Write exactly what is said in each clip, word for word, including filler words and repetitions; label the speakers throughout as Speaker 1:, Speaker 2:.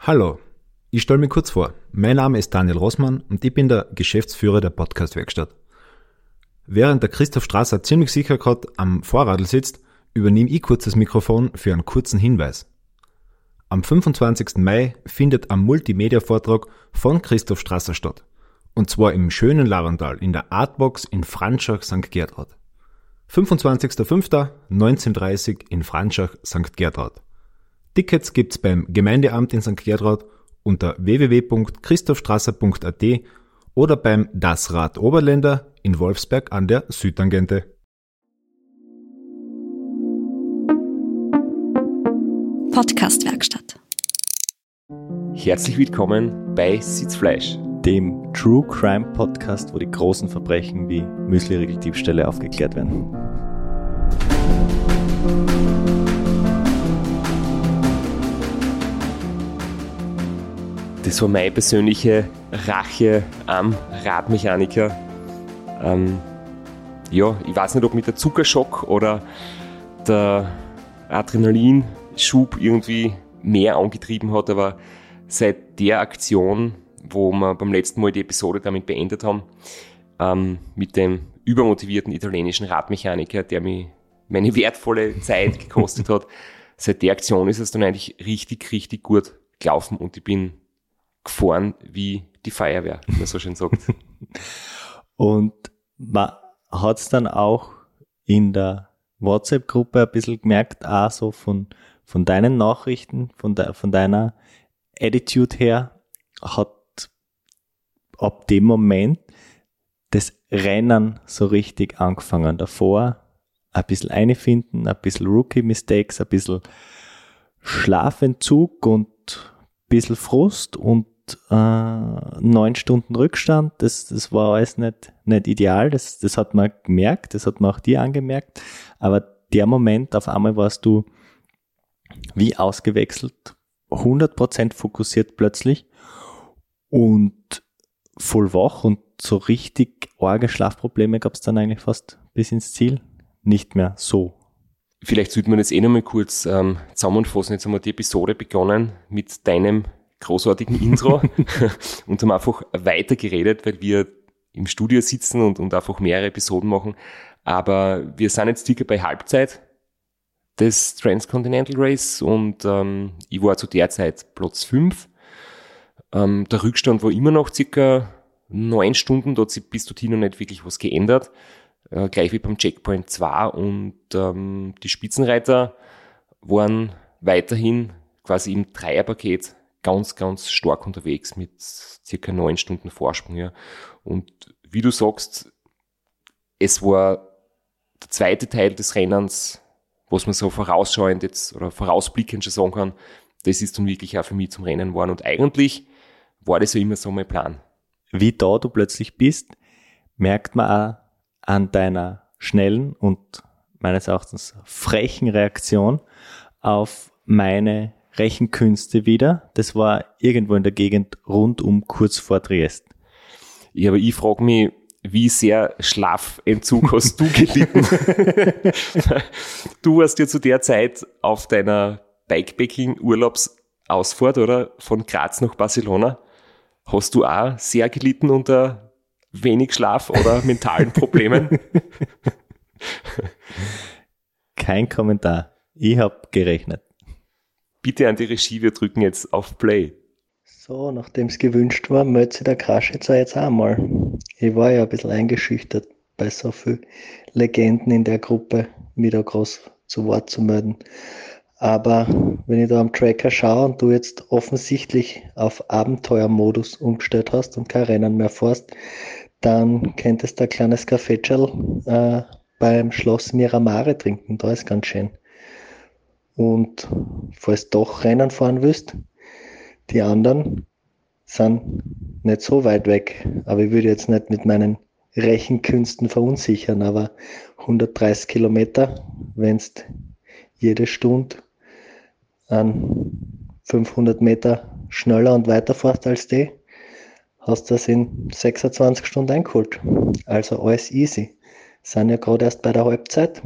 Speaker 1: Hallo, ich stelle mich kurz vor. Mein Name ist Daniel Rossmann und ich bin der Geschäftsführer der Podcast-Werkstatt. Während der Christoph Strasser ziemlich sicher gerade am Vorradl sitzt, übernehme ich kurz das Mikrofon für einen kurzen Hinweis. Am fünfundzwanzigsten Mai findet ein Multimedia-Vortrag von Christoph Strasser statt. Und zwar im schönen Larental in der Artbox in Franschach, Sankt Gertraud. fünfundzwanzigster fünfter neunzehn Uhr dreißig in Franschach, Sankt Gertraud. Tickets gibt's beim Gemeindeamt in Sankt Gertraud unter w w w punkt christophstrasser punkt a t oder beim Das Rad Oberländer in Wolfsberg an der Südtangente.
Speaker 2: Podcast-Werkstatt.
Speaker 3: Herzlich willkommen bei Sitzfleisch,
Speaker 4: dem True Crime Podcast, wo die großen Verbrechen wie Müsli-Riegel-Diebstähle aufgeklärt werden.
Speaker 3: Das war meine persönliche Rache am Radmechaniker. Ähm, ja, ich weiß nicht, ob mit der Zuckerschock oder der Adrenalinschub irgendwie mehr angetrieben hat, aber seit der Aktion, wo wir beim letzten Mal die Episode damit beendet haben, ähm, mit dem übermotivierten italienischen Radmechaniker, der mich meine wertvolle Zeit gekostet hat, seit der Aktion ist es dann eigentlich richtig, richtig gut gelaufen und ich bin gefahren wie die Feuerwehr, wie man so schön sagt.
Speaker 4: Und man hat es dann auch in der WhatsApp-Gruppe ein bisschen gemerkt, auch so von, von deinen Nachrichten, von, de, von deiner Attitude her, hat ab dem Moment das Rennen so richtig angefangen. Davor ein bisschen einfinden, ein bisschen Rookie-Mistakes, ein bisschen Schlafentzug und ein bisschen Frust und äh, neun Stunden Rückstand. Das, das war alles nicht, nicht ideal. Das, das hat man gemerkt, das hat man auch dir angemerkt. Aber der Moment, auf einmal warst du wie ausgewechselt, hundert Prozent fokussiert plötzlich und voll wach und so richtig arge Schlafprobleme gab es dann eigentlich fast bis ins Ziel nicht mehr so.
Speaker 3: Vielleicht sollte man jetzt eh noch mal kurz ähm, zusammenfassen. Jetzt haben wir die Episode begonnen mit deinem großartigen Intro und haben einfach weitergeredet, weil wir im Studio sitzen und, und einfach mehrere Episoden machen. Aber wir sind jetzt circa bei Halbzeit des Transcontinental Race und ähm, ich war zu der Zeit Platz fünf. Ähm, der Rückstand war immer noch circa neun Stunden, da hat sich bis dorthin noch nicht wirklich was geändert. Äh, gleich wie beim Checkpoint zwei und ähm, die Spitzenreiter waren weiterhin quasi im Dreierpaket ganz, ganz stark unterwegs mit circa neun Stunden Vorsprung. Ja. Und wie du sagst, es war der zweite Teil des Rennens, was man so vorausschauend jetzt oder vorausblickend schon sagen kann, das ist dann wirklich auch für mich zum Rennen geworden. Und eigentlich war das ja immer so mein Plan.
Speaker 4: Wie da du plötzlich bist, merkt man auch an deiner schnellen und meines Erachtens frechen Reaktion auf meine Rechenkünste wieder. Das war irgendwo in der Gegend rund um kurz vor Triest.
Speaker 3: Ja, aber ich frage mich, wie sehr Schlafentzug hast du gelitten? Du warst ja zu der Zeit auf deiner Bikepacking-Urlaubsausfahrt, oder? Von Graz nach Barcelona. Hast du auch sehr gelitten unter wenig Schlaf oder mentalen Problemen?
Speaker 4: Kein Kommentar. Ich habe gerechnet.
Speaker 3: Bitte an die Regie, wir drücken jetzt auf Play.
Speaker 5: So, nachdem es gewünscht war, meldet sich der Kraschitzer jetzt auch mal. Ich war ja ein bisschen eingeschüchtert, bei so vielen Legenden in der Gruppe, mich da groß zu Wort zu melden. Aber wenn ich da am Tracker schaue und du jetzt offensichtlich auf Abenteuermodus umgestellt hast und kein Rennen mehr fährst, dann könntest du ein kleines Kaffeetschal äh, beim Schloss Miramare trinken, da ist ganz schön. Und falls du doch Rennen fahren willst, die anderen sind nicht so weit weg, aber ich würde jetzt nicht mit meinen Rechenkünsten verunsichern, aber hundertdreißig Kilometer, wenn du jede Stunde an fünfhundert Meter schneller und weiter fährst als die, hast du das in sechsundzwanzig Stunden eingeholt. Also alles easy. Sind ja gerade erst bei der Halbzeit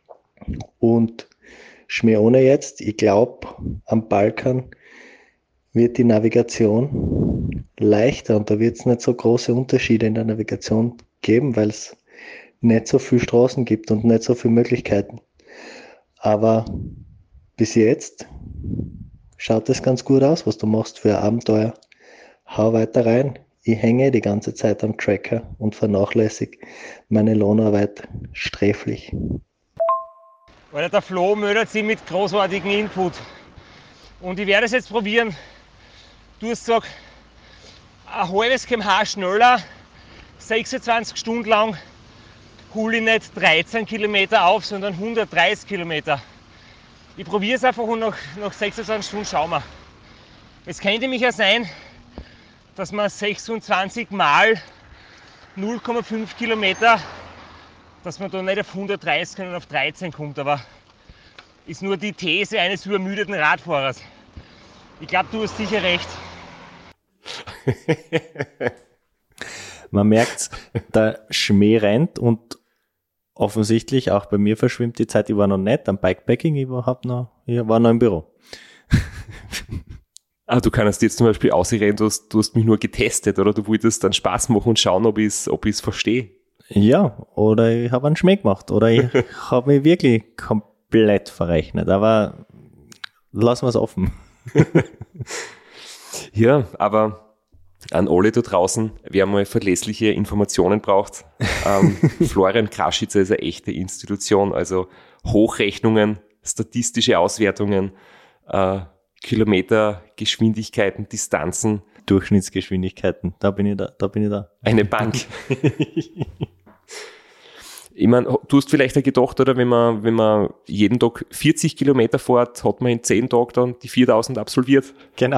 Speaker 5: und Schmäh ohne jetzt, ich glaube, am Balkan wird die Navigation leichter und da wird es nicht so große Unterschiede in der Navigation geben, weil es nicht so viele Straßen gibt und nicht so viele Möglichkeiten. Aber bis jetzt schaut es ganz gut aus, was du machst für ein Abenteuer. Hau weiter rein. Ich hänge die ganze Zeit am Tracker und vernachlässige meine Lohnarbeit sträflich.
Speaker 2: Weil der Flo meldet sich mit großartigem Input. Und ich werde es jetzt probieren. Du hast gesagt, ein halbes Kilometer pro Stunde schneller, sechsundzwanzig Stunden lang, hole ich nicht dreizehn Kilometer auf, sondern hundertdreißig Kilometer. Ich probiere es einfach und nach, nach sechsundzwanzig Stunden schauen wir. Es könnte nämlich ja sein, dass man sechsundzwanzig mal null Komma fünf Kilometer, dass man da nicht auf hundertdreißig, sondern auf dreizehn kommt, aber ist nur die These eines übermüdeten Radfahrers. Ich glaube, du hast sicher recht.
Speaker 4: Man merkt, der Schmäh rennt und offensichtlich auch bei mir verschwimmt die Zeit. Ich war noch nicht am Bikepacking, ich war noch, ich war noch im Büro.
Speaker 3: Ah, du kannst jetzt zum Beispiel ausrennen, du hast, du hast mich nur getestet, oder du wolltest dann Spaß machen und schauen, ob ich es ob ich's verstehe.
Speaker 4: Ja, oder ich habe einen Schmäh gemacht oder ich habe mich wirklich komplett verrechnet, aber lassen wir es offen.
Speaker 3: Ja, aber an alle da draußen, wer mal verlässliche Informationen braucht, ähm, Florian Kraschitzer ist eine echte Institution, also Hochrechnungen, statistische Auswertungen, äh, Kilometergeschwindigkeiten, Distanzen.
Speaker 4: Durchschnittsgeschwindigkeiten, da bin ich da, da bin ich da.
Speaker 3: Eine Bank. Ich meine, du hast vielleicht auch gedacht, oder, wenn man, wenn man jeden Tag vierzig Kilometer fährt, hat man in zehn Tagen dann die viertausend absolviert.
Speaker 4: Genau.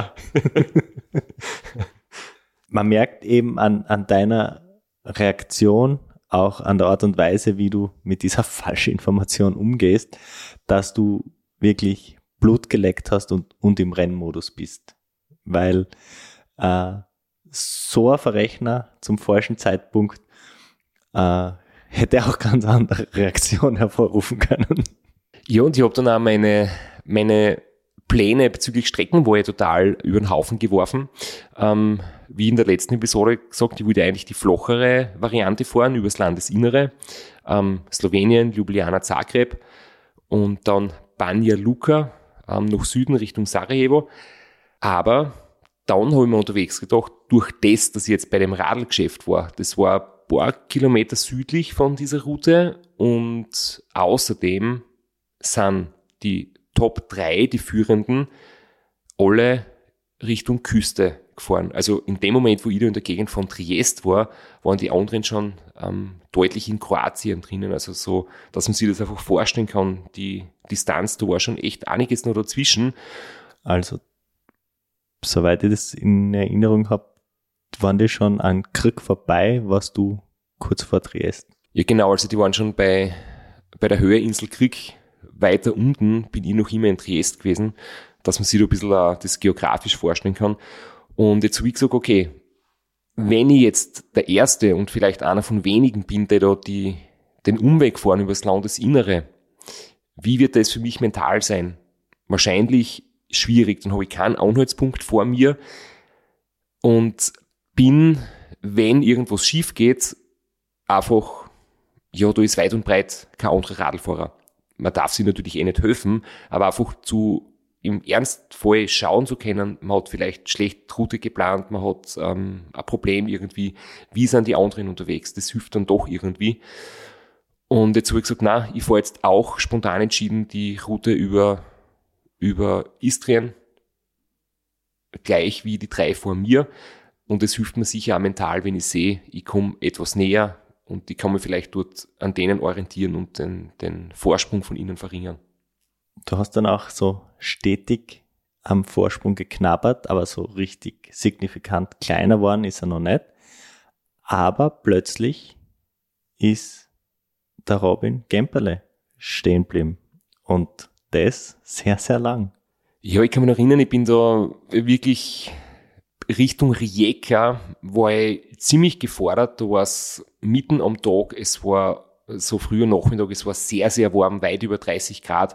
Speaker 4: Man merkt eben an, an deiner Reaktion, auch an der Art und Weise, wie du mit dieser falschen Information umgehst, dass du wirklich Blut geleckt hast und, und im Rennmodus bist. Weil äh, so ein Verrechner zum falschen Zeitpunkt äh, hätte auch ganz andere Reaktionen hervorrufen können.
Speaker 3: Ja, und ich habe dann auch meine, meine Pläne bezüglich Streckenwahl total über den Haufen geworfen. Ähm, wie in der letzten Episode gesagt, ich wollte eigentlich die flachere Variante fahren, übers Landesinnere. Ähm, Slowenien, Ljubljana, Zagreb und dann Banja Luka ähm, nach Süden Richtung Sarajevo. Aber dann habe ich mir unterwegs gedacht, durch das, dass ich jetzt bei dem Radlgeschäft war, das war ein paar Kilometer südlich von dieser Route und außerdem sind die Top drei, die Führenden, alle Richtung Küste gefahren. Also in dem Moment, wo ich da in der Gegend von Triest war, waren die anderen schon ähm, deutlich in Kroatien drinnen. Also so, dass man sich das einfach vorstellen kann, die Distanz, da war schon echt einiges noch dazwischen.
Speaker 4: Also, soweit ich das in Erinnerung habe, waren die schon an Krieg vorbei, warst du kurz vor Triest?
Speaker 3: Ja genau, also die waren schon bei, bei der Höheinsel Krieg. Weiter unten bin ich noch immer in Triest gewesen, dass man sich da ein bisschen uh, das geografisch vorstellen kann. Und jetzt habe ich gesagt, okay, wenn ich jetzt der Erste und vielleicht einer von wenigen bin, der da die, den Umweg fahren über das Landesinnere, wie wird das für mich mental sein? Wahrscheinlich schwierig, dann habe ich keinen Anhaltspunkt vor mir und bin, wenn irgendwas schief geht, einfach, ja, da ist weit und breit kein anderer Radlfahrer. Man darf sich natürlich eh nicht helfen, aber einfach zu im Ernstfall schauen zu können, man hat vielleicht schlecht Route geplant, man hat ähm, ein Problem irgendwie, wie sind die anderen unterwegs, das hilft dann doch irgendwie. Und jetzt habe ich gesagt, nein, ich fahre jetzt auch spontan entschieden die Route über, über Istrien, gleich wie die drei vor mir. Und es hilft mir sicher auch mental, wenn ich sehe, ich komme etwas näher und ich kann mich vielleicht dort an denen orientieren und den, den Vorsprung von ihnen verringern.
Speaker 4: Du hast dann auch so stetig am Vorsprung geknabbert, aber so richtig signifikant kleiner worden ist er noch nicht. Aber plötzlich ist der Robin Gemperle stehen geblieben. Und das sehr, sehr lang.
Speaker 3: Ja, ich kann mich noch erinnern, ich bin da wirklich Richtung Rijeka, war ich ziemlich gefordert. Da war es mitten am Tag, es war so früher Nachmittag, es war sehr, sehr warm, weit über dreißig Grad.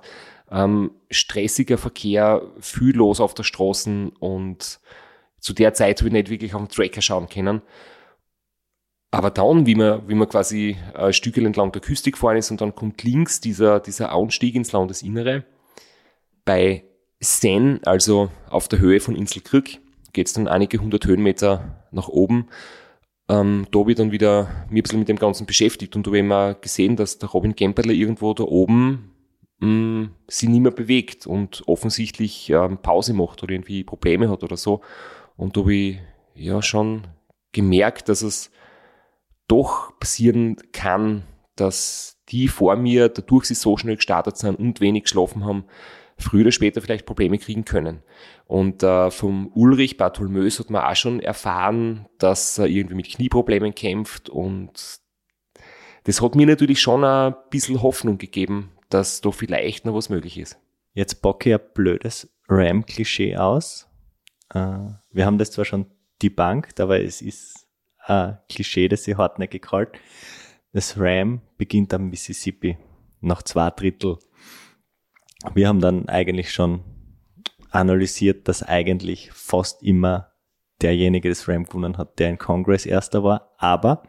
Speaker 3: ähm, stressiger Verkehr, viel los auf der Straße und zu der Zeit habe ich nicht wirklich auf den Tracker schauen können. Aber dann, wie man, wie man quasi ein Stückchen entlang der Küste gefahren ist und dann kommt links dieser, dieser Anstieg ins Landesinnere, bei Senn, also auf der Höhe von Inselkrück, geht es dann einige hundert Höhenmeter nach oben. Ähm, da habe ich dann wieder mich ein bisschen mit dem Ganzen beschäftigt und da habe ich mal gesehen, dass der Robin Gemperle irgendwo da oben mh, sich nicht mehr bewegt und offensichtlich ähm, Pause macht oder irgendwie Probleme hat oder so. Und da habe ich ja schon gemerkt, dass es doch passieren kann, dass die vor mir, dadurch sie so schnell gestartet sind und wenig geschlafen haben, früher oder später vielleicht Probleme kriegen können. Und äh, vom Ulrich Bartholmös hat man auch schon erfahren, dass er irgendwie mit Knieproblemen kämpft und das hat mir natürlich schon ein bisschen Hoffnung gegeben, dass da vielleicht noch was möglich ist.
Speaker 4: Jetzt packe ich ein blödes Ram-Klischee aus. Äh, wir haben das zwar schon debunked, aber es ist ein Klischee, das sich hartnäckig hält. Das Ram beginnt am Mississippi, nach zwei Drittel. Wir haben dann eigentlich schon analysiert, dass eigentlich fast immer derjenige das Ram gewonnen hat, der in Congress Erster war. Aber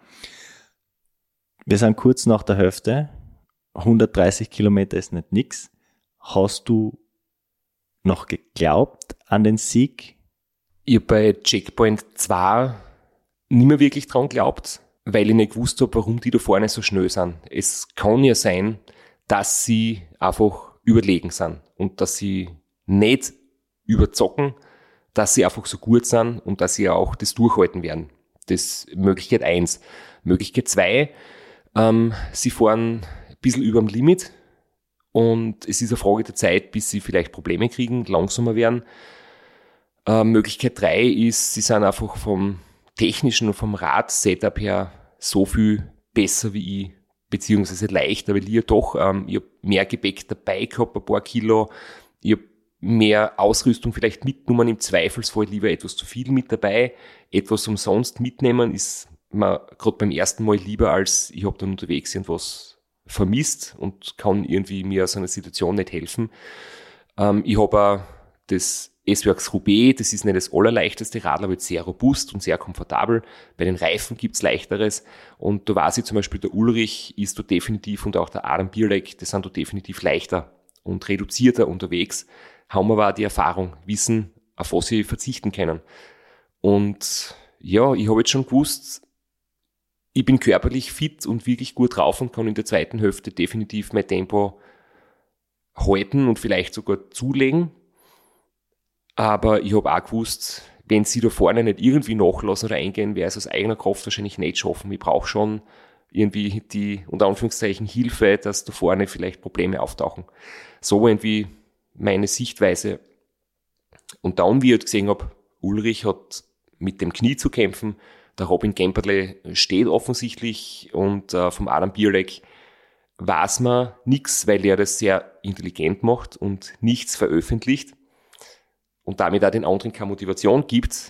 Speaker 4: wir sind kurz nach der Hälfte. hundertdreißig Kilometer ist nicht nix. Hast du noch geglaubt an den Sieg?
Speaker 3: Ich habe bei Checkpoint zwei nicht mehr wirklich dran geglaubt, weil ich nicht gewusst habe, warum die da vorne so schnell sind. Es kann ja sein, dass sie einfach überlegen sind und dass sie nicht überzocken, dass sie einfach so gut sind und dass sie auch das durchhalten werden. Das ist Möglichkeit eins. Möglichkeit zwei, ähm, sie fahren ein bisschen über dem Limit und es ist eine Frage der Zeit, bis sie vielleicht Probleme kriegen, langsamer werden. Äh, Möglichkeit drei ist, sie sind einfach vom technischen und vom Rad-Setup her so viel besser wie ich, beziehungsweise leichter, weil ich ja doch, ähm, ich habe mehr Gepäck dabei gehabt, ein paar Kilo, ich habe mehr Ausrüstung vielleicht mitgenommen, im Zweifelsfall lieber etwas zu viel mit dabei, etwas umsonst mitnehmen ist mir gerade beim ersten Mal lieber, als ich habe dann unterwegs irgendwas vermisst und kann irgendwie mir aus einer Situation nicht helfen. Ähm, ich habe auch das S-Works Roubaix, das ist nicht das allerleichteste Radl, aber sehr robust und sehr komfortabel. Bei den Reifen gibt's leichteres und da weiß ich zum Beispiel, der Ulrich ist da definitiv und auch der Adam Bierleck, die sind da definitiv leichter und reduzierter unterwegs, haben aber auch die Erfahrung, wissen, auf was sie verzichten können. Und ja, ich habe jetzt schon gewusst, ich bin körperlich fit und wirklich gut drauf und kann in der zweiten Hälfte definitiv mein Tempo halten und vielleicht sogar zulegen. Aber ich habe auch gewusst, wenn sie da vorne nicht irgendwie nachlassen oder eingehen, werde ich es aus eigener Kraft wahrscheinlich nicht schaffen. Ich brauche schon irgendwie die, unter Anführungszeichen, Hilfe, dass da vorne vielleicht Probleme auftauchen. So irgendwie meine Sichtweise. Und dann, wie ich halt gesehen habe, Ulrich hat mit dem Knie zu kämpfen, der Robin Gemperle steht offensichtlich und äh, vom Adam Bierleck weiß man nichts, weil er das sehr intelligent macht und nichts veröffentlicht. Und damit auch den anderen keine Motivation gibt.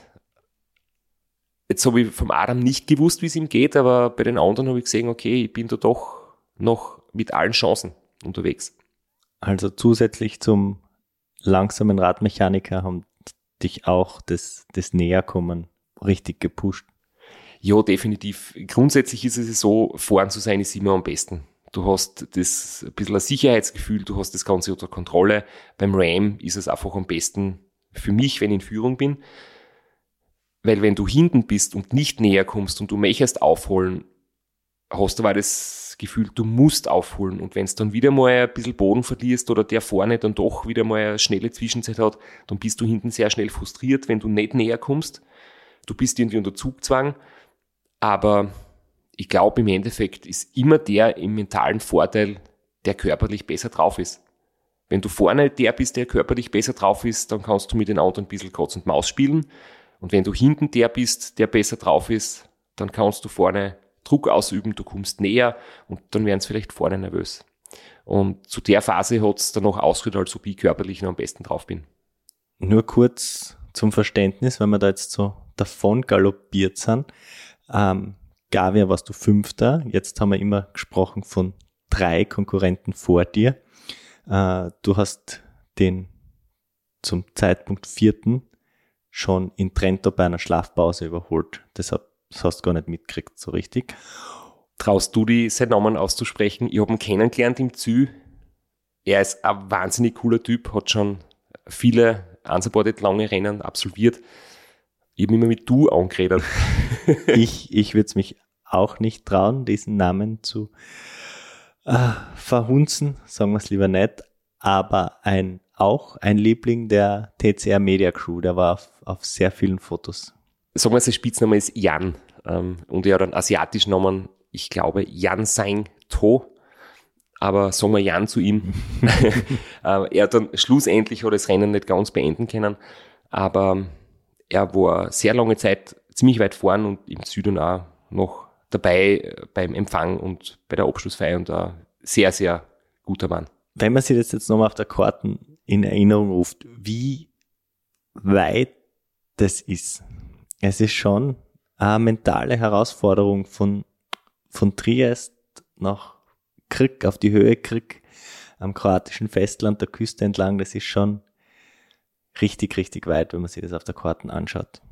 Speaker 3: Jetzt habe ich vom Adam nicht gewusst, wie es ihm geht, aber bei den anderen habe ich gesehen, okay, ich bin da doch noch mit allen Chancen unterwegs.
Speaker 4: Also zusätzlich zum langsamen Radmechaniker haben dich auch das, das Näherkommen richtig gepusht.
Speaker 3: Ja, definitiv. Grundsätzlich ist es so, fahren zu sein ist immer am besten. Du hast das ein bisschen ein Sicherheitsgefühl, du hast das Ganze unter Kontrolle. Beim Ram ist es einfach am besten für mich, wenn ich in Führung bin, weil wenn du hinten bist und nicht näher kommst und du möchtest aufholen, hast du aber das Gefühl, du musst aufholen und wenn es dann wieder mal ein bisschen Boden verlierst oder der vorne dann doch wieder mal eine schnelle Zwischenzeit hat, dann bist du hinten sehr schnell frustriert, wenn du nicht näher kommst. Du bist irgendwie unter Zugzwang, aber ich glaube im Endeffekt ist immer der im mentalen Vorteil, der körperlich besser drauf ist. Wenn du vorne der bist, der körperlich besser drauf ist, dann kannst du mit den anderen ein bisschen Katz und Maus spielen. Und wenn du hinten der bist, der besser drauf ist, dann kannst du vorne Druck ausüben, du kommst näher und dann werden sie vielleicht vorne nervös. Und zu der Phase hat es dann noch ausgehört, als ob ich körperlich noch am besten drauf bin.
Speaker 4: Nur kurz zum Verständnis, wenn wir da jetzt so davon galoppiert sind. Ähm, Gavia warst du Fünfter, jetzt haben wir immer gesprochen von drei Konkurrenten vor dir. Äh, du hast den zum Zeitpunkt vierten schon in Trento bei einer Schlafpause überholt. Deshalb, das hast du gar nicht mitgekriegt, so richtig.
Speaker 3: Traust du die, seinen Namen auszusprechen? Ich habe ihn kennengelernt im Zü. Er ist ein wahnsinnig cooler Typ, hat schon viele unsupported lange Rennen absolviert. Ich habe immer mit du angeredet.
Speaker 4: ich ich würde es mich auch nicht trauen, diesen Namen zu äh, verhunzen, sagen wir es lieber nicht. Aber ein auch ein Liebling der T C R Media Crew, der war auf, auf sehr vielen Fotos.
Speaker 3: Sagen wir, sein Spitzname ist Jan. Ähm, und er hat einen asiatischen Namen, ich glaube Jan Sang To. Aber sagen wir Jan zu ihm. Er hat dann schlussendlich hat das Rennen nicht ganz beenden können. Aber er war sehr lange Zeit ziemlich weit vorn und im Süden auch noch dabei beim Empfang und bei der Abschlussfeier und ein sehr, sehr guter Mann.
Speaker 4: Wenn man sich das jetzt nochmal auf der Karte in Erinnerung ruft, wie weit das ist. Es ist schon eine mentale Herausforderung von, von Triest nach Krk, auf die Höhe Krk, am kroatischen Festland, der Küste entlang. Das ist schon richtig, richtig weit, wenn man sich das auf der Karte anschaut.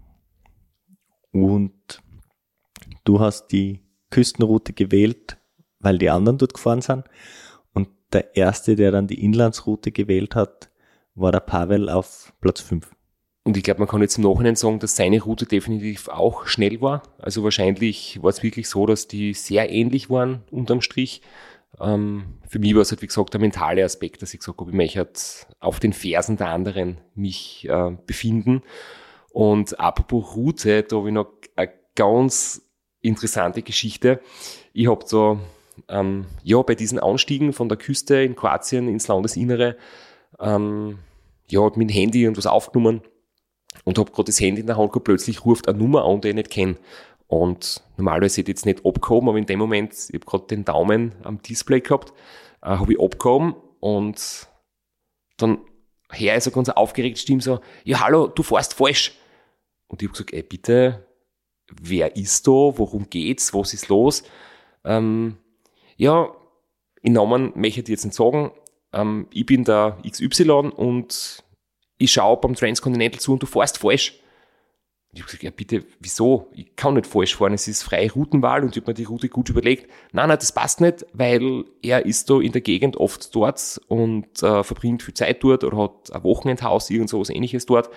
Speaker 4: Und du hast die Küstenroute gewählt, weil die anderen dort gefahren sind. Und der erste, der dann die Inlandsroute gewählt hat, war der Pavel auf Platz fünf.
Speaker 3: Und ich glaube, man kann jetzt im Nachhinein sagen, dass seine Route definitiv auch schnell war. Also wahrscheinlich war es wirklich so, dass die sehr ähnlich waren unterm Strich. Ähm, für mich war es halt, wie gesagt, der mentale Aspekt, dass ich gesagt habe, ich möchte halt auf den Fersen der anderen mich äh, befinden. Und apropos Route, da habe ich noch eine ganz interessante Geschichte. Ich habe da ähm, ja, bei diesen Anstiegen von der Küste in Kroatien ins Landesinnere ähm, ja, mit dem Handy und was aufgenommen und habe gerade das Handy in der Hand gehabt, plötzlich ruft eine Nummer an, die ich nicht kenne. Und normalerweise hätte ich jetzt nicht abgehoben, aber in dem Moment, ich habe gerade den Daumen am Display gehabt, äh, habe ich abgehoben und dann höre ich so ganz aufgeregt Stimme so, ja hallo, du fährst falsch. Und ich habe gesagt, ey bitte, wer ist da, worum geht's, was ist los? Ähm, ja, in Namen möchte ich jetzt nicht sagen, ähm, ich bin der X Y und ich schaue beim Transcontinental zu und du fährst falsch. Und ich habe gesagt, ja bitte, wieso? Ich kann nicht falsch fahren, es ist freie Routenwahl und ich habe mir die Route gut überlegt. Nein, nein, das passt nicht, weil er ist da in der Gegend oft dort und äh, verbringt viel Zeit dort oder hat ein Wochenendhaus, irgend so was Ähnliches dort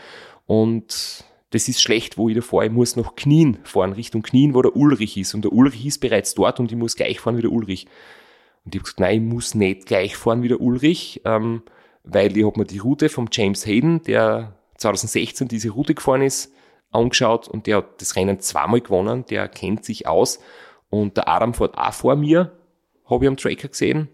Speaker 3: und das ist schlecht, wo ich da fahre. Ich muss nach Knien fahren, Richtung Knien, wo der Ulrich ist. Und der Ulrich ist bereits dort und ich muss gleich fahren wie der Ulrich. Und ich habe gesagt, nein, ich muss nicht gleich fahren wie der Ulrich, ähm, weil ich habe mir die Route vom James Hayden, der zwanzig sechzehn diese Route gefahren ist, angeschaut und der hat das Rennen zweimal gewonnen, der kennt sich aus. Und der Adam fährt auch vor mir, habe ich am Tracker gesehen.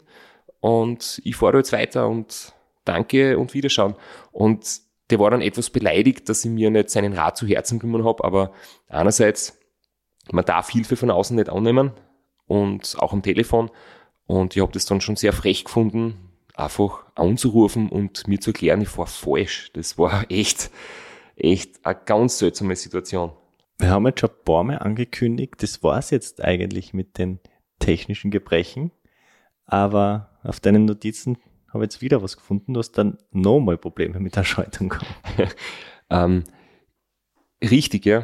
Speaker 3: Und ich fahre jetzt weiter und danke und Wiederschauen. Und der war dann etwas beleidigt, dass ich mir nicht seinen Rat zu Herzen genommen habe, aber einerseits, man darf Hilfe von außen nicht annehmen und auch am Telefon und ich habe das dann schon sehr frech gefunden, einfach anzurufen und mir zu erklären, ich fahre falsch. Das war echt, echt eine ganz seltsame Situation.
Speaker 4: Wir haben jetzt schon ein paar Mal angekündigt, das war es jetzt eigentlich mit den technischen Gebrechen, aber auf deinen Notizen habe jetzt wieder was gefunden, du hast dann nochmal Probleme mit der Schaltung gehabt.
Speaker 3: ähm, richtig, ja.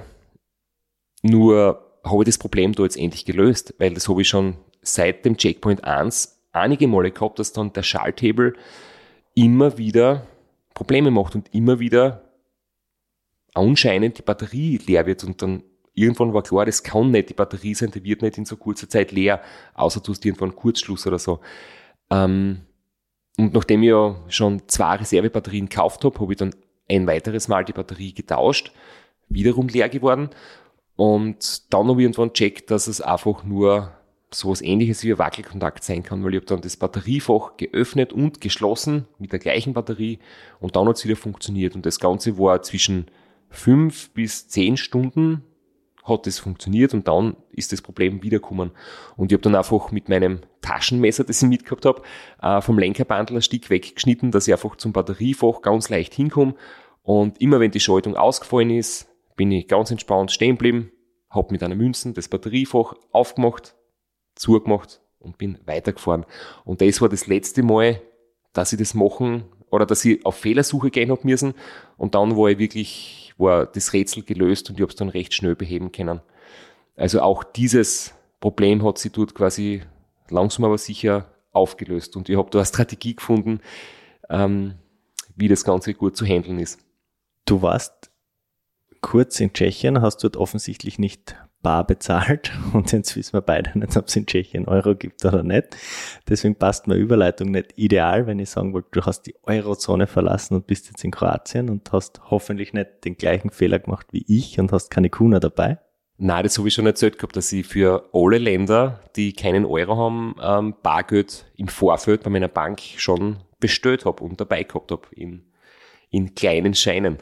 Speaker 3: Nur habe ich das Problem da jetzt endlich gelöst, weil das habe ich schon seit dem Checkpoint eins einige Male gehabt, dass dann der Schalthebel immer wieder Probleme macht und immer wieder anscheinend die Batterie leer wird und dann irgendwann war klar, das kann nicht die Batterie sein, die wird nicht in so kurzer Zeit leer, außer du hast irgendwann einen Kurzschluss oder so. Ähm, Und nachdem ich ja schon zwei Reservebatterien gekauft habe, habe ich dann ein weiteres Mal die Batterie getauscht, wiederum leer geworden. Und dann habe ich irgendwann gecheckt, dass es einfach nur so was Ähnliches wie ein Wackelkontakt sein kann, weil ich habe dann das Batteriefach geöffnet und geschlossen mit der gleichen Batterie und dann hat es wieder funktioniert. Und das Ganze war zwischen fünf bis zehn Stunden hat das funktioniert und dann ist das Problem wiedergekommen. Und ich habe dann einfach mit meinem Taschenmesser, das ich mitgehabt habe, äh, vom Lenkerbandel ein Stück weggeschnitten, dass ich einfach zum Batteriefach ganz leicht hinkomme. Und immer wenn die Schaltung ausgefallen ist, bin ich ganz entspannt stehen geblieben, habe mit einer Münze das Batteriefach aufgemacht, zugemacht und bin weitergefahren. Und das war das letzte Mal, dass ich das machen oder dass ich auf Fehlersuche gehen habe müssen. Und dann war ich wirklich, war das Rätsel gelöst und ich habe es dann recht schnell beheben können. Also auch dieses Problem hat sich dort quasi langsam aber sicher aufgelöst. Und ich habe da eine Strategie gefunden, ähm, wie das Ganze gut zu handeln ist.
Speaker 4: Du warst kurz in Tschechien, hast dort offensichtlich nicht bar bezahlt und jetzt wissen wir beide nicht, ob es in Tschechien Euro gibt oder nicht. Deswegen passt meine Überleitung nicht ideal, wenn ich sagen wollte, du hast die Eurozone verlassen und bist jetzt in Kroatien und hast hoffentlich nicht den gleichen Fehler gemacht wie ich und hast keine Kuna dabei.
Speaker 3: Nein, das habe ich schon erzählt gehabt, dass ich für alle Länder, die keinen Euro haben, ähm, Bargeld im Vorfeld bei meiner Bank schon bestellt habe und dabei gehabt habe in, in kleinen Scheinen.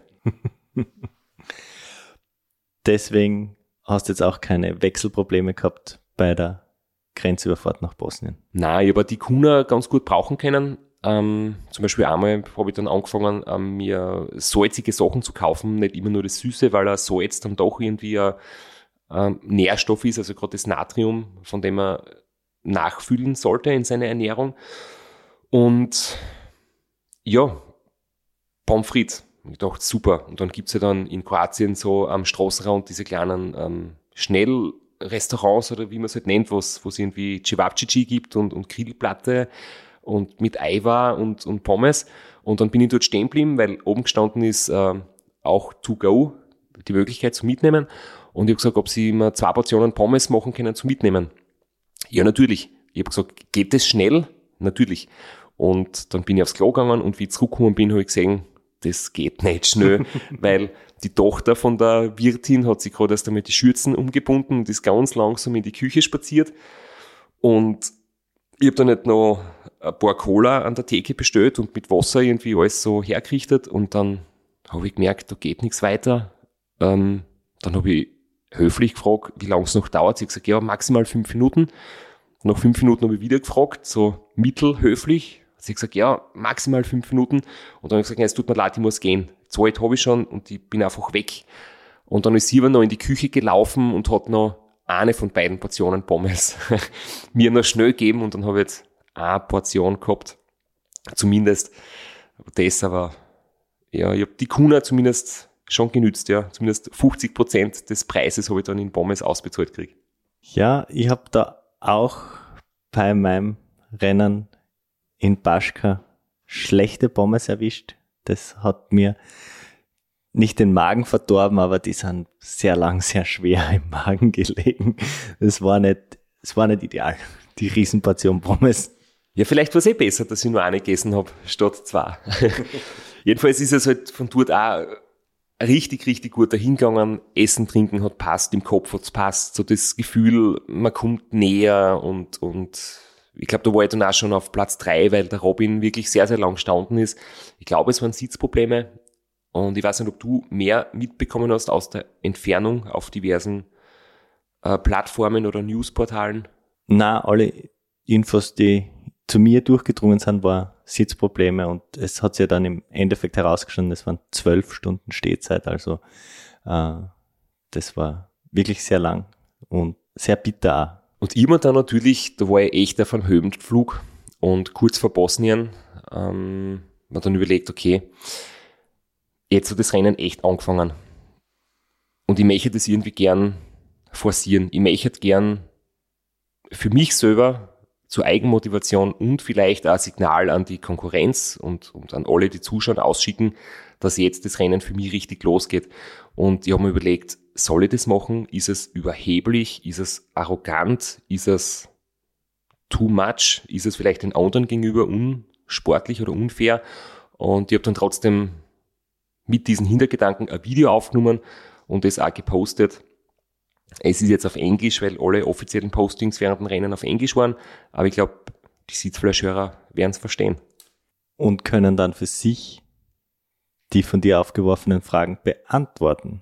Speaker 4: Deswegen hast du jetzt auch keine Wechselprobleme gehabt bei der Grenzüberfahrt nach Bosnien?
Speaker 3: Nein, ich habe die Kuna ganz gut brauchen können. Ähm, zum Beispiel einmal habe ich dann angefangen, ähm, mir salzige Sachen zu kaufen, nicht immer nur das Süße, weil ein Salz dann doch irgendwie ein ähm, Nährstoff ist, also gerade das Natrium, von dem man nachfüllen sollte in seiner Ernährung. Und ja, Pommes frites. Ich dachte, super. Und dann gibt's ja dann in Kroatien so am Straßenrand diese kleinen ähm, Schnellrestaurants oder wie man es halt nennt, wo es irgendwie Cevapcici gibt und, und Grillplatte und mit Eiweiß und, und Pommes. Und dann bin ich dort stehen geblieben, weil oben gestanden ist äh, auch to go, die Möglichkeit zu mitnehmen. Und ich habe gesagt, ob sie mir zwei Portionen Pommes machen können zu mitnehmen. Ja, natürlich. Ich habe gesagt, geht das schnell? Natürlich. Und dann bin ich aufs Klo gegangen und wie ich zurückgekommen bin, habe ich gesehen, das geht nicht schnell, weil die Tochter von der Wirtin hat sich gerade erst einmal die Schürzen umgebunden und ist ganz langsam in die Küche spaziert. Und ich habe dann nicht noch ein paar Cola an der Theke bestellt und mit Wasser irgendwie alles so hergerichtet. Und dann habe ich gemerkt, da geht nichts weiter. Ähm, dann habe ich höflich gefragt, wie lange es noch dauert. Sie hat gesagt, ja, maximal fünf Minuten. Nach fünf Minuten habe ich wieder gefragt, so mittelhöflich. Sie hat gesagt, ja, maximal fünf Minuten. Und dann habe ich gesagt, ja, es tut mir leid, ich muss gehen. Zeit habe ich schon und ich bin einfach weg. Und dann ist sie aber noch in die Küche gelaufen und hat noch eine von beiden Portionen Pommes mir noch schnell gegeben. Und dann habe ich jetzt eine Portion gehabt. Zumindest. Das aber, ja, ich habe die Kuna zumindest schon genützt, ja. Zumindest fünfzig Prozent des Preises habe ich dann in Pommes ausbezahlt gekriegt.
Speaker 4: Ja, ich habe da auch bei meinem Rennen in Baška schlechte Pommes erwischt. Das hat mir nicht den Magen verdorben, aber die sind sehr lang, sehr schwer im Magen gelegen. Das war nicht, das war nicht ideal, die Riesenportion Pommes.
Speaker 3: Ja, vielleicht war es eh besser, dass ich nur eine gegessen habe, statt zwei. Jedenfalls ist es halt von dort auch richtig, richtig gut dahingegangen. Essen, Trinken hat passt, im Kopf hat's passt. So das Gefühl, man kommt näher und, und ich glaube, da war ich dann auch schon auf Platz drei, weil der Robin wirklich sehr, sehr lang gestanden ist. Ich glaube, es waren Sitzprobleme und ich weiß nicht, ob du mehr mitbekommen hast aus der Entfernung auf diversen äh, Plattformen oder Newsportalen.
Speaker 4: Na, alle Infos, die zu mir durchgedrungen sind, war Sitzprobleme und es hat sich ja dann im Endeffekt herausgestellt, es waren zwölf Stunden Stehzeit, also äh, das war wirklich sehr lang und sehr bitter auch.
Speaker 3: Und immer dann natürlich, da war ich echt auf einem Höhenflug und kurz vor Bosnien ähm, man dann überlegt, okay, jetzt hat das Rennen echt angefangen und ich möchte das irgendwie gern forcieren. Ich möchte gern für mich selber zur Eigenmotivation und vielleicht auch ein Signal an die Konkurrenz und, und an alle, die zuschauen, ausschicken, dass jetzt das Rennen für mich richtig losgeht. Und ich habe mir überlegt, soll ich das machen? Ist es überheblich? Ist es arrogant? Ist es too much? Ist es vielleicht den anderen gegenüber unsportlich oder unfair? Und ich habe dann trotzdem mit diesen Hintergedanken ein Video aufgenommen und das auch gepostet. Es ist jetzt auf Englisch, weil alle offiziellen Postings während dem Rennen auf Englisch waren. Aber ich glaube, die Sitzfleischhörer werden es verstehen.
Speaker 4: Und können dann für sich die von dir aufgeworfenen Fragen beantworten.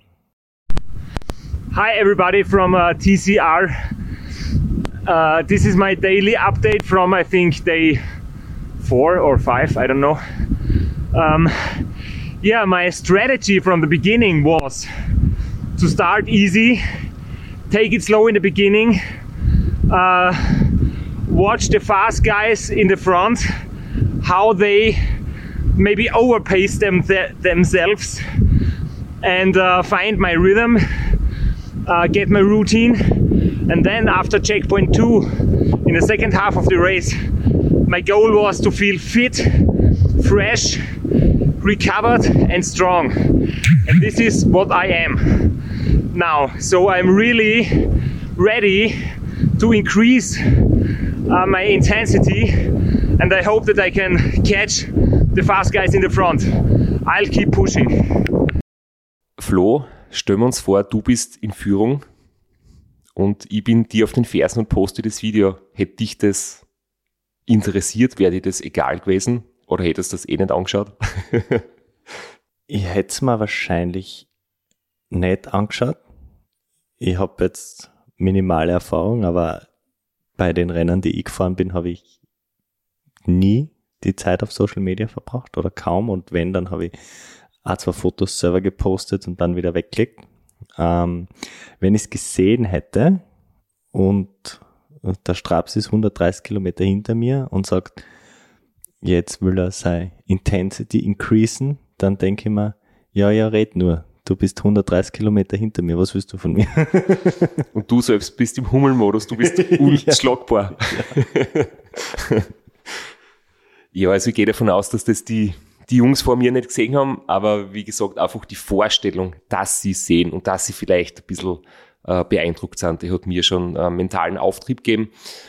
Speaker 2: Hi everybody from uh, T C R. Uh, this is my daily update from I think day four or five, I don't know. Um, yeah, my strategy from the beginning was to start easy, take it slow in the beginning, uh, watch the fast guys in the front, how they maybe overpace them th- themselves and uh, find my rhythm, uh, get my routine, and then after checkpoint two, in the second half of the race, my goal was to feel fit, fresh, recovered and strong. And this is what I am now. So I'm really ready to increase uh, my intensity, and I hope that I can catch the fast guys in the front. I'll keep pushing.
Speaker 3: Flo, stellen wir uns vor, du bist in Führung und ich bin dir auf den Fersen und poste das Video. Hätte dich das interessiert? Wäre dir das egal gewesen? Oder hättest du das eh nicht angeschaut?
Speaker 4: Ich hätte es mir wahrscheinlich nicht angeschaut. Ich habe jetzt minimale Erfahrung, aber bei den Rennen, die ich gefahren bin, habe ich nie die Zeit auf Social Media verbracht oder kaum. Und wenn, dann habe ich ein, zwei Fotos selber gepostet und dann wieder weggeklickt. Ähm, wenn ich es gesehen hätte und der Straps ist hundertdreißig Kilometer hinter mir und sagt, jetzt will er seine Intensity increasen, dann denke ich mir, ja, ja, red nur. Du bist hundertdreißig Kilometer hinter mir, was willst du von mir?
Speaker 3: Und du selbst bist im Hummelmodus, du bist unschlagbar. Ja. Ja, also ich gehe davon aus, dass das die, die Jungs vor mir nicht gesehen haben, aber wie gesagt, einfach die Vorstellung, dass sie sehen und dass sie vielleicht ein bisschen äh, beeindruckt sind, die hat mir schon äh, mentalen Auftrieb gegeben.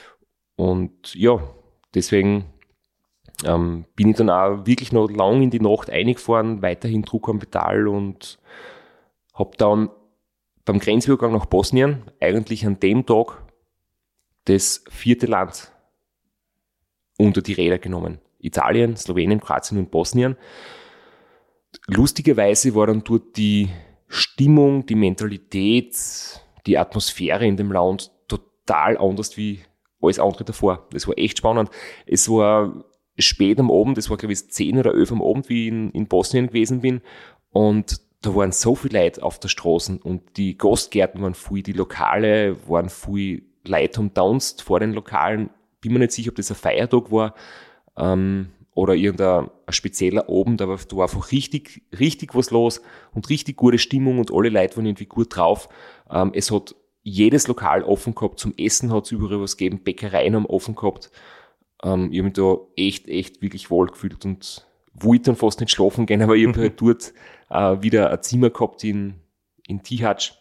Speaker 3: Und ja, deswegen ähm, bin ich dann auch wirklich noch lang in die Nacht eingefahren, weiterhin Druck am Pedal und habe dann beim Grenzübergang nach Bosnien eigentlich an dem Tag das vierte Land unter die Räder genommen. Italien, Slowenien, Kroatien und Bosnien. Lustigerweise war dann dort die Stimmung, die Mentalität, die Atmosphäre in dem Land total anders wie alles andere davor. Das war echt spannend. Es war spät am Abend, das war glaube ich zehn oder elf am Abend, wie ich in, in Bosnien gewesen bin, und da waren so viele Leute auf der Straße und die Gastgärten waren voll, die Lokale waren voll, Leute haben tanzt vor den Lokalen. Bin mir nicht sicher, ob das ein Feiertag war ähm, oder irgendein ein spezieller Abend, aber da war einfach richtig, richtig was los und richtig gute Stimmung und alle Leute waren irgendwie gut drauf. Ähm, es hat jedes Lokal offen gehabt, zum Essen hat es überall was gegeben, Bäckereien haben offen gehabt. Ähm, ich habe mich da echt, echt wirklich wohl gefühlt und wollte dann fast nicht schlafen gehen, aber ich habe halt dort äh, wieder ein Zimmer gehabt in, in Tihac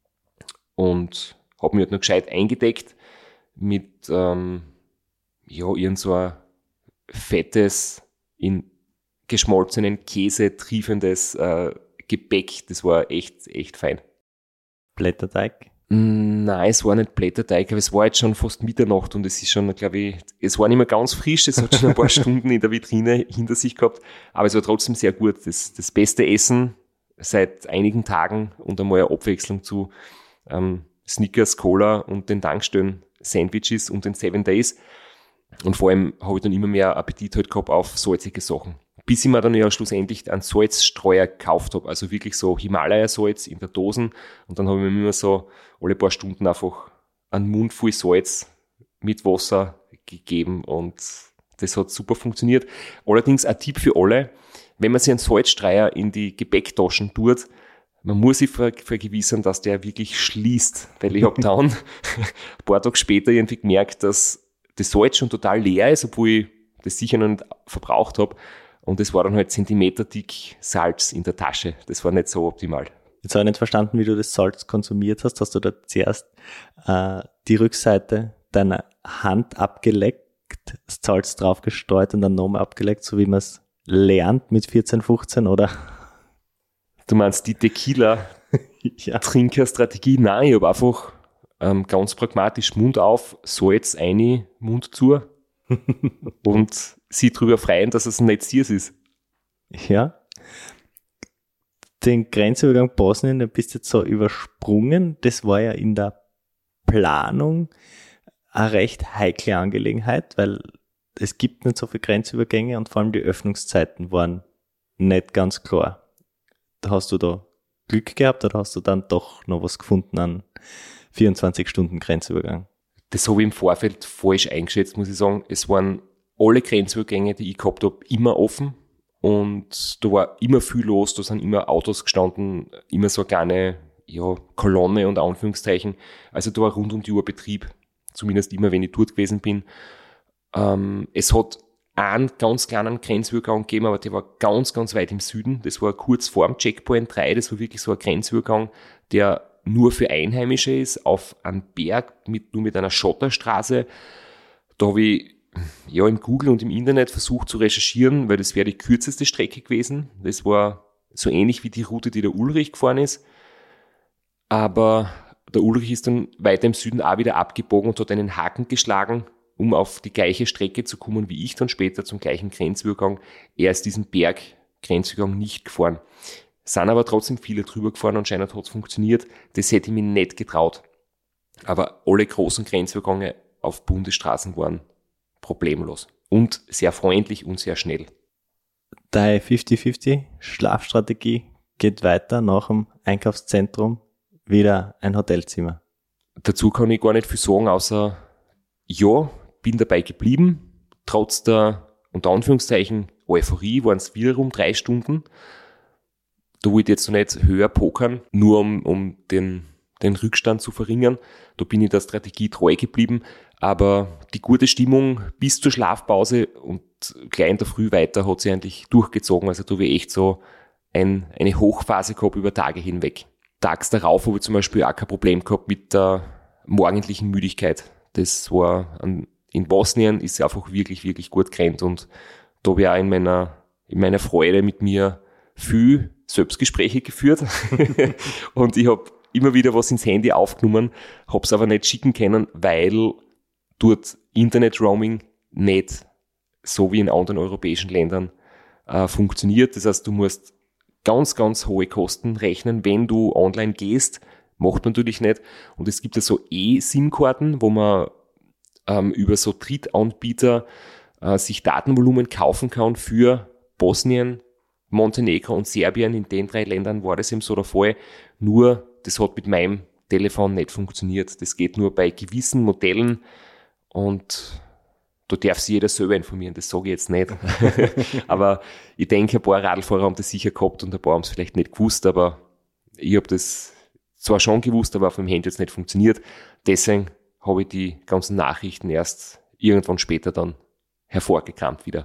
Speaker 3: und habe mich halt noch gescheit eingedeckt mit ähm, ja, irgend so ein fettes, in geschmolzenen Käse triefendes äh, Gebäck. Das war echt, echt fein.
Speaker 4: Blätterteig?
Speaker 3: Nein, es war nicht Blätterteig, aber es war jetzt schon fast Mitternacht und es ist schon, glaube ich, es war nicht mehr ganz frisch, es hat schon ein paar Stunden in der Vitrine hinter sich gehabt, aber es war trotzdem sehr gut. Das, das beste Essen seit einigen Tagen und einmal eine Abwechslung zu ähm, Snickers, Cola und den Tankstellen, Sandwiches und den Seven Days. Und vor allem habe ich dann immer mehr Appetit halt gehabt auf salzige Sachen. Bis ich mir dann ja schlussendlich einen Salzstreuer gekauft habe, also wirklich so Himalaya-Salz in der Dosen. Und dann habe ich mir immer so alle paar Stunden einfach einen Mund voll Salz mit Wasser gegeben und das hat super funktioniert. Allerdings ein Tipp für alle, wenn man sich einen Salzstreuer in die Gepäcktaschen tut, man muss sich ver- vergewissern, dass der wirklich schließt, weil ich habe dann ein paar Tage später irgendwie gemerkt, dass das Salz schon total leer ist, obwohl ich das sicher noch nicht verbraucht habe. Und es war dann halt zentimeterdick Salz in der Tasche. Das war nicht so optimal.
Speaker 4: Jetzt habe ich nicht verstanden, wie du das Salz konsumiert hast. Hast du da zuerst äh, die Rückseite deiner Hand abgeleckt, das Salz drauf gestreut und dann nochmal abgeleckt, so wie man es lernt mit vierzehn, fünfzehn, oder?
Speaker 3: Du meinst die Tequila-Trinkerstrategie? Ja. Nein, ich habe einfach ähm, ganz pragmatisch Mund auf, Salz rein, Mund zu und sie drüber freuen, dass es nicht Siers ist.
Speaker 4: Ja. Den Grenzübergang Bosnien, da bist du jetzt so übersprungen. Das war ja in der Planung eine recht heikle Angelegenheit, weil es gibt nicht so viele Grenzübergänge und vor allem die Öffnungszeiten waren nicht ganz klar. Da hast du da Glück gehabt oder hast du dann doch noch was gefunden an vierundzwanzig Stunden Grenzübergang?
Speaker 3: Das habe ich im Vorfeld falsch eingeschätzt, muss ich sagen. Es waren alle Grenzübergänge, die ich gehabt habe, immer offen. Und da war immer viel los, da sind immer Autos gestanden, immer so eine kleine ja, Kolonne und Anführungszeichen. Also da war rund um die Uhr Betrieb, zumindest immer, wenn ich dort gewesen bin. Ähm, es hat einen ganz kleinen Grenzübergang gegeben, aber der war ganz, ganz weit im Süden. Das war kurz vor dem Checkpoint drei, das war wirklich so ein Grenzübergang, der nur für Einheimische ist, auf einem Berg, mit, nur mit einer Schotterstraße. Da habe ich ja im Google und im Internet versucht zu recherchieren, weil das wäre die kürzeste Strecke gewesen. Das war so ähnlich wie die Route, die der Ulrich gefahren ist. Aber der Ulrich ist dann weiter im Süden auch wieder abgebogen und hat einen Haken geschlagen, um auf die gleiche Strecke zu kommen wie ich dann später zum gleichen Grenzübergang. Er ist diesen Berg-Grenzübergang nicht gefahren. Sind aber trotzdem viele drüber gefahren, anscheinend hat es funktioniert. Das hätte ich mir nicht getraut. Aber alle großen Grenzübergänge auf Bundesstraßen waren problemlos und sehr freundlich und sehr schnell.
Speaker 4: Deine fünfzig fünfzig Schlafstrategie geht weiter nach dem Einkaufszentrum wieder ein Hotelzimmer.
Speaker 3: Dazu kann ich gar nicht viel sagen, außer ja, bin dabei geblieben. Trotz der, unter Anführungszeichen, Euphorie waren es wieder um drei Stunden. Da wollte ich jetzt noch nicht höher pokern, nur um, um den, den Rückstand zu verringern. Da bin ich der Strategie treu geblieben. Aber die gute Stimmung bis zur Schlafpause und gleich in der Früh weiter hat sie eigentlich durchgezogen. Also da habe ich echt so ein, eine Hochphase gehabt über Tage hinweg. Tags darauf habe ich zum Beispiel auch kein Problem gehabt mit der morgendlichen Müdigkeit. Das war an, in Bosnien ist sie einfach wirklich, wirklich gut gerannt und da habe ich auch in meiner, in meiner Freude mit mir viel Selbstgespräche geführt und ich habe immer wieder was ins Handy aufgenommen, habe es aber nicht schicken können, weil dort Internet-Roaming nicht so wie in anderen europäischen Ländern äh, funktioniert. Das heißt, du musst ganz, ganz hohe Kosten rechnen, wenn du online gehst. Macht man natürlich nicht. Und es gibt ja so E-SIM-Karten, wo man ähm, über so Drittanbieter äh, sich Datenvolumen kaufen kann für Bosnien, Montenegro und Serbien. In den drei Ländern war das eben so der Fall. Nur, das hat mit meinem Telefon nicht funktioniert. Das geht nur bei gewissen Modellen und da darf sich jeder selber informieren, das sage ich jetzt nicht. Aber ich denke, ein paar Radlfahrer haben das sicher gehabt und ein paar haben es vielleicht nicht gewusst, aber ich habe das zwar schon gewusst, aber auf dem Handy jetzt nicht funktioniert. Deswegen habe ich die ganzen Nachrichten erst irgendwann später dann hervorgekramt wieder.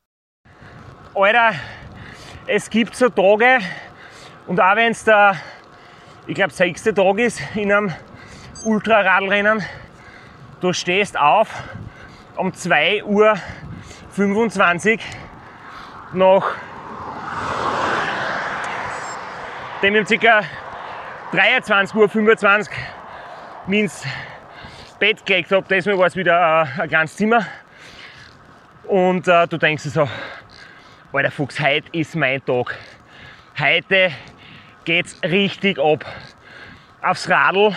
Speaker 2: Alter, es gibt so Tage, und auch wenn es der, ich glaube, sechste Tag ist in einem Ultraradlrennen, du stehst auf um zwei Uhr fünfundzwanzig, nach dem um ca. dreiundzwanzig Uhr fünfundzwanzig mich ins Bett gelegt habe. Diesmal war es wieder äh, ein kleines Zimmer. Und äh, du denkst dir so, Alter Fuchs, heute ist mein Tag. Heute geht's richtig ab. Aufs Radl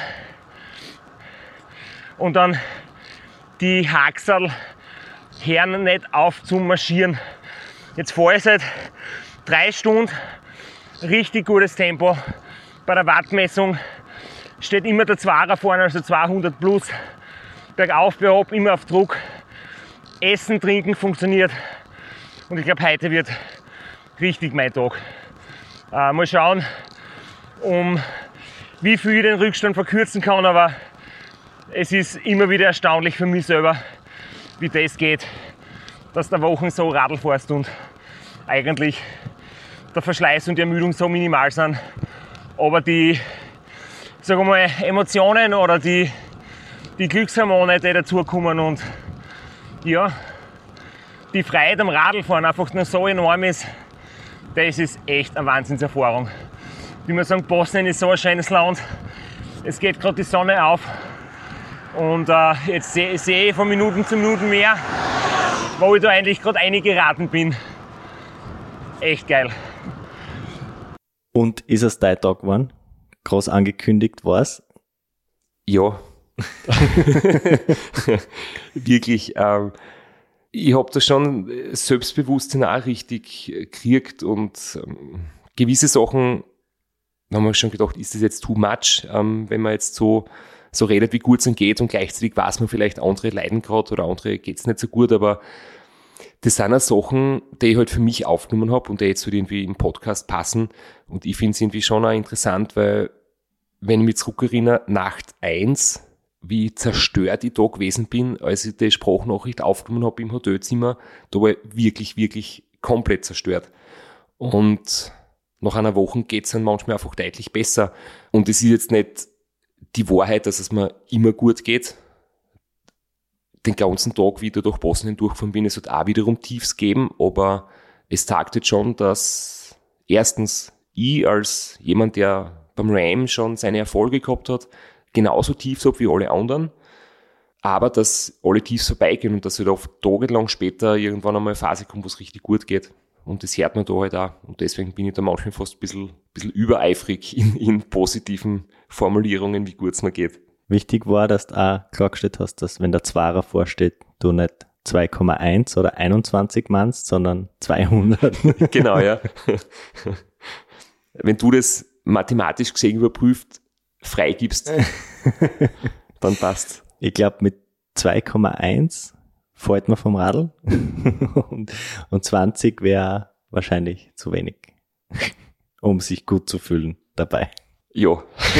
Speaker 2: und dann die Haxerl hören nicht auf zu marschieren. Jetzt fahre ich seit drei Stunden, richtig gutes Tempo. Bei der Wattmessung steht immer der Zwarer vorne, also zweihundert plus. Bergauf, bergab, immer auf Druck. Essen, Trinken funktioniert. Und ich glaube, heute wird richtig mein Tag. Äh, mal schauen, um wie viel ich den Rückstand verkürzen kann, aber es ist immer wieder erstaunlich für mich selber, wie das geht, dass du Wochen so Radl fährst und eigentlich der Verschleiß und die Ermüdung so minimal sind. Aber die, sagen wir mal, Emotionen oder die, die Glückshormone, die dazukommen und ja, die Freude am Radlfahren einfach nur so enorm ist, das ist echt eine Wahnsinnserfahrung. Wie man sagen, Bosnien ist so ein schönes Land, es geht gerade die Sonne auf und äh, jetzt sehe seh ich von Minuten zu Minuten mehr, wo ich da eigentlich gerade eingeraten bin. Echt geil.
Speaker 4: Und ist es dein Tag geworden? Groß angekündigt war es?
Speaker 3: Ja. Wirklich. Ähm, ich habe da schon Selbstbewusstsein auch richtig gekriegt und ähm, gewisse Sachen, da haben wir schon gedacht, ist das jetzt too much, ähm, wenn man jetzt so, so redet, wie gut es ihnen geht und gleichzeitig weiß man vielleicht, andere leiden gerade oder andere geht es nicht so gut, aber Das sind auch Sachen, die ich halt für mich aufgenommen habe und die jetzt halt irgendwie im Podcast passen. Und ich finde es irgendwie schon auch interessant, weil, wenn ich mich zurückerinnere, Nacht eins, wie zerstört ich da gewesen bin, als ich die Sprachnachricht aufgenommen habe im Hotelzimmer, da war ich wirklich, wirklich komplett zerstört. Und nach einer Woche geht es dann manchmal einfach deutlich besser. Und es ist jetzt nicht die Wahrheit, dass es mir immer gut geht. Den ganzen Tag, wie ich da durch Bosnien durchgefahren bin, es hat auch wiederum Tiefs gegeben, aber es zeigt jetzt schon, dass erstens ich als jemand, der beim Ram schon seine Erfolge gehabt hat, genauso Tiefs habe wie alle anderen, aber dass alle Tiefs vorbeigehen und dass halt oft tagelang später irgendwann einmal eine Phase kommt, wo es richtig gut geht. Und das hört man da halt auch. Und deswegen bin ich da manchmal fast ein bisschen, bisschen übereifrig in, in positiven Formulierungen, wie gut es mir geht.
Speaker 4: Wichtig war, dass du auch klargestellt hast, dass wenn der Zwarer vorsteht, du nicht zwei Komma eins oder einundzwanzig meinst, sondern zweihundert.
Speaker 3: Genau, ja. Wenn du das mathematisch gesehen überprüft freigibst, dann passt.
Speaker 4: Ich glaube, mit zwei Komma eins fällt man vom Radl und, und zwanzig wäre wahrscheinlich zu wenig, um sich gut zu fühlen dabei.
Speaker 3: Ja.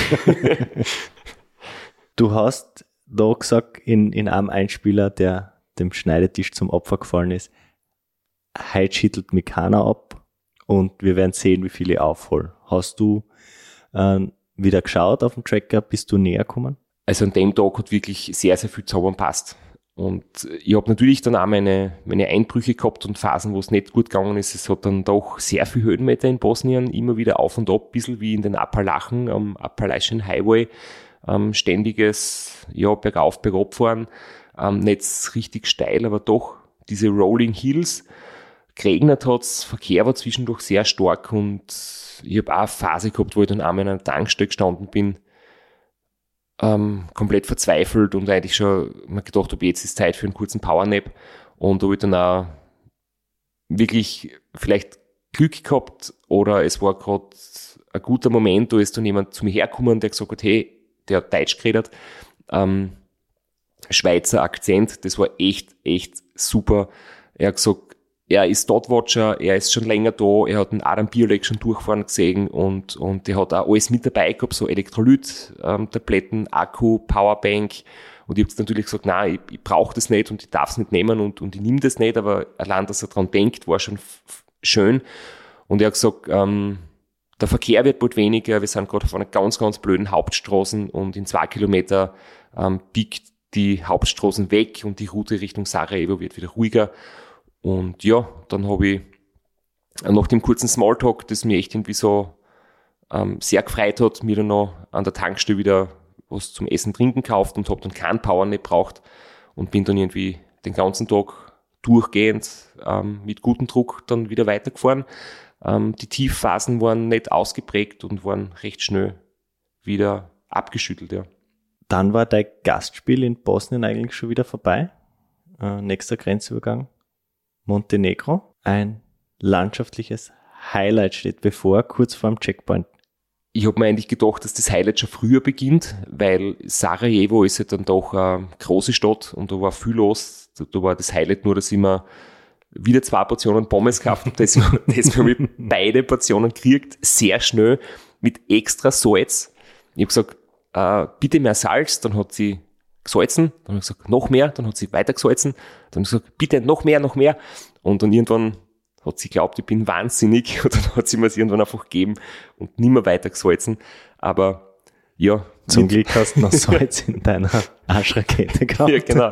Speaker 4: Du hast da gesagt, in, in einem Einspieler, der dem Schneidetisch zum Opfer gefallen ist, heute schüttelt mich keiner ab und wir werden sehen, wie viele ich aufhole. Hast du äh, wieder geschaut auf dem Tracker, bist du näher gekommen?
Speaker 3: Also an dem Tag hat wirklich sehr, sehr viel zusammengepasst. Und ich habe natürlich dann auch meine, meine Einbrüche gehabt und Phasen, wo es nicht gut gegangen ist. Es hat dann doch sehr viel Höhenmeter in Bosnien, immer wieder auf und ab, ein bisschen wie in den Appalachen am Appalachian Highway. Ähm, ständiges, ja, bergauf, bergab fahren. Ähm, nicht richtig steil, aber doch diese Rolling Hills. Geregnet hat's, Verkehr war zwischendurch sehr stark und ich habe auch eine Phase gehabt, wo ich dann einmal in einer Tankstelle gestanden bin, ähm, komplett verzweifelt und eigentlich schon mir gedacht habe, jetzt ist Zeit für einen kurzen Powernap und da habe ich dann auch wirklich vielleicht Glück gehabt oder es war gerade ein guter Moment, da ist dann jemand zu mir hergekommen, der gesagt hat, hey, der hat Deutsch geredet, ähm, Schweizer Akzent, das war echt, echt super. Er hat gesagt, er ist Dotwatcher, er ist schon länger da, er hat einen Adam Biolek schon durchfahren gesehen und, und er hat auch alles mit dabei gehabt, so Elektrolyt-Tabletten, ähm, Akku, Powerbank. Und ich habe natürlich gesagt, nein, ich, ich brauche das nicht und ich darf es nicht nehmen und, und ich nehme das nicht, aber allein, dass er dran denkt, war schon f- f- schön. Und er hat gesagt, ähm, der Verkehr wird bald weniger, wir sind gerade auf einer ganz, ganz blöden Hauptstraße und in zwei Kilometer ähm, biegt die Hauptstraßen weg und die Route Richtung Sarajevo wird wieder ruhiger. Und ja, dann habe ich nach dem kurzen Smalltalk, das mir echt irgendwie so ähm, sehr gefreut hat, mir dann noch an der Tankstelle wieder was zum Essen, Trinken gekauft und habe dann keinen Power nicht braucht und bin dann irgendwie den ganzen Tag durchgehend ähm, mit gutem Druck dann wieder weitergefahren. Ähm, die Tiefphasen waren nicht ausgeprägt und waren recht schnell wieder abgeschüttelt, ja.
Speaker 4: Dann war dein Gastspiel in Bosnien eigentlich schon wieder vorbei. Äh, nächster Grenzübergang, Montenegro. Ein landschaftliches Highlight steht bevor, kurz vor dem Checkpoint.
Speaker 3: Ich habe mir eigentlich gedacht, dass das Highlight schon früher beginnt, weil Sarajevo ist ja dann doch eine große Stadt und da war viel los. Da war das Highlight nur, dass ich mir wieder zwei Portionen Pommes gekauft habe. Das, das habe ich beide Portionen gekriegt, sehr schnell, mit extra Salz. Ich habe gesagt, äh, bitte mehr Salz, dann hat sie gesalzen, dann habe ich gesagt, noch mehr, dann hat sie weiter gesalzen, dann habe ich gesagt, bitte noch mehr, noch mehr. Und dann irgendwann hat sie geglaubt, ich bin wahnsinnig und dann hat sie mir es irgendwann einfach gegeben und nicht mehr weiter gesalzen. Aber ja.
Speaker 4: Zum Glück hast du noch Salz in deiner Arschrakete gehabt.
Speaker 3: Ja, genau.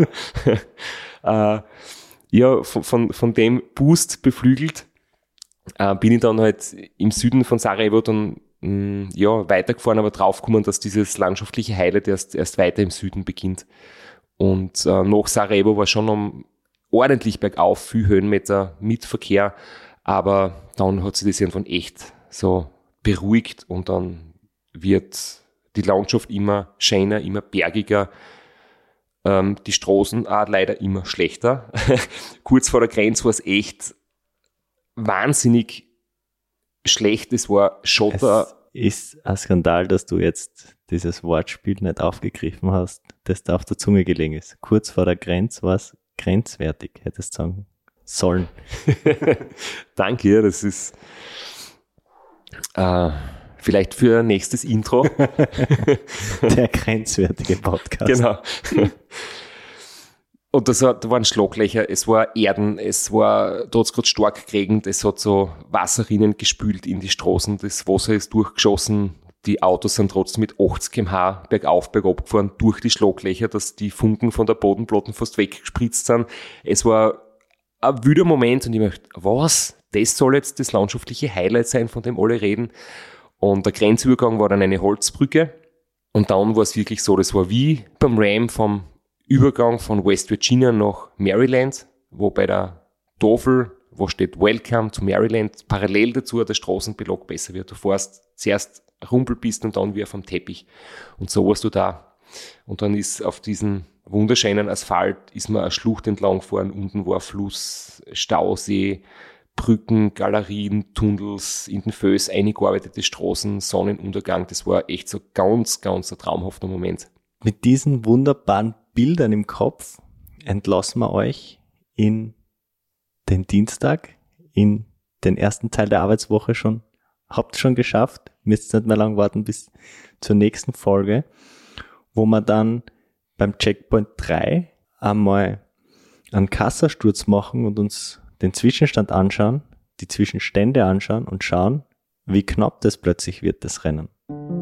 Speaker 3: äh, ja, von, von, von dem Boost beflügelt äh, bin ich dann halt im Süden von Sarajevo dann mh, ja, weitergefahren, aber draufgekommen, dass dieses landschaftliche Highlight erst, erst weiter im Süden beginnt. Und äh, nach Sarajevo war schon um ordentlich bergauf, viel Höhenmeter mit Verkehr, aber dann hat sich das irgendwann echt so beruhigt und dann wird die Landschaft immer schöner, immer bergiger, ähm, die Straßen auch leider immer schlechter. Kurz vor der Grenze war es echt wahnsinnig schlecht, es war Schotter.
Speaker 4: Es ist ein Skandal, dass du jetzt dieses Wortspiel nicht aufgegriffen hast, das da auf der Zunge gelegen ist. Kurz vor der Grenze war es grenzwertig, hättest du sagen sollen.
Speaker 3: Danke, ja, das ist äh, vielleicht für ein nächstes Intro.
Speaker 4: Der grenzwertige Podcast.
Speaker 3: Genau. Und das hat, da waren Schlaglöcher, es war Erden, es war, da hat es gerade stark geregnet, es hat so Wasserrinnen gespült in die Straßen, das Wasser ist durchgeschossen, die Autos sind trotzdem mit achtzig Kilometer pro Stunde bergauf, bergab gefahren durch die Schlaglöcher, dass die Funken von der Bodenplatte fast weggespritzt sind. Es war ein wilder Moment und ich dachte, was? Das soll jetzt das landschaftliche Highlight sein, von dem alle reden. Und der Grenzübergang war dann eine Holzbrücke und dann war es wirklich so, das war wie beim Ram vom Übergang von West Virginia nach Maryland, wo bei der Tafel, wo steht Welcome to Maryland, parallel dazu der Straßenbelag besser wird. Du fährst zuerst Rumpelpisten und dann wie auf dem Teppich. Und so warst du da. Und dann ist auf diesen wunderschönen Asphalt ist man eine Schlucht entlang gefahren. Unten war Fluss, Stausee, Brücken, Galerien, Tunnels, in den Föß eingearbeitete Straßen, Sonnenuntergang. Das war echt so ganz, ganz ein traumhafter Moment.
Speaker 4: Mit diesen wunderbaren Bildern im Kopf entlassen wir euch in den Dienstag, in den ersten Teil der Arbeitswoche schon. Habt schon geschafft, müsst nicht mehr lang warten bis zur nächsten Folge, wo wir dann beim Checkpoint drei einmal einen Kassasturz machen und uns den Zwischenstand anschauen, die Zwischenstände anschauen und schauen, wie knapp das plötzlich wird, das Rennen.